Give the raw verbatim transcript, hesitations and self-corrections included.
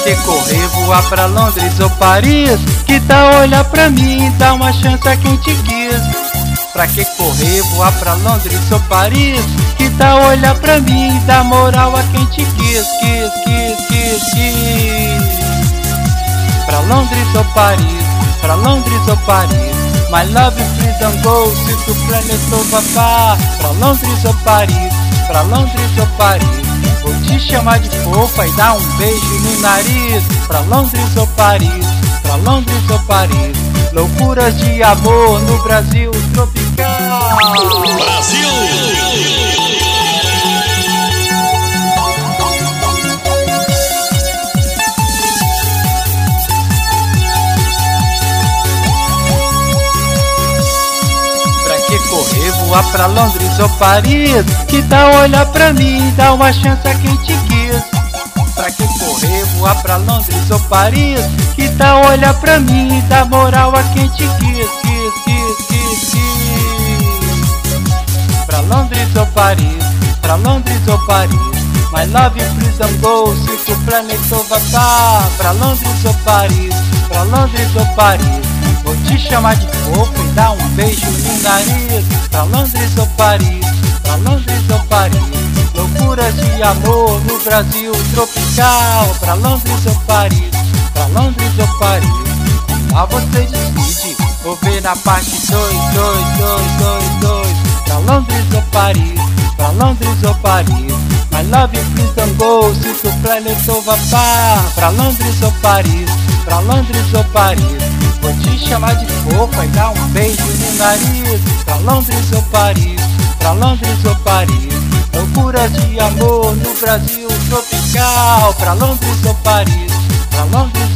que correr, voar pra Londres ou Paris? Que tal olhar pra mim e dar uma chance a quem te quis? Pra que correr, voar pra Londres ou Paris? Que tal olhar pra mim e dar moral a quem te quis? Quis, quis, quis, quis. Pra Londres ou Paris? Pra Londres ou Paris? My love please don't go, se tu planetou papá. Pra Londres ou Paris? Pra Londres ou Paris? Vou te chamar de fofa e dar um beijo no nariz. Pra Londres ou Paris? Pra Londres ou Paris? Loucuras de amor no Brasil tropical. Brasil! Correr, voar pra Londres ou Paris? Que tal olhar pra mim e dar uma chance a quem te quis? Pra que correr, voar pra Londres ou Paris? Que tal olhar pra mim e dar moral a quem te quis? Quis, quis, quis, quis. Pra Londres ou Paris? Pra Londres ou Paris? My love please don't go, se tu planetou papá. Pra Londres ou Paris? Pra Londres ou Paris? Vou te chamar de fofa e dar um beijo no nariz. Pra Londres ou Paris? Pra Londres ou Paris? Loucuras de amor no Brasil tropical. Pra Londres ou Paris? Pra Londres ou Paris? Lá você decide, vou ver na parte dois, dois, dois, dois, dois. Pra Londres ou Paris? Pra Londres ou Paris? My love please don't go, se tu planetou papá. Pra Londres ou Paris? Pra Londres ou Paris? Vou te chamar de fofa e dar um beijo no nariz. Pra Londres ou Paris? Pra Londres ou Paris? Loucuras de amor no Brasil tropical. Pra Londres ou Paris? Pra Londres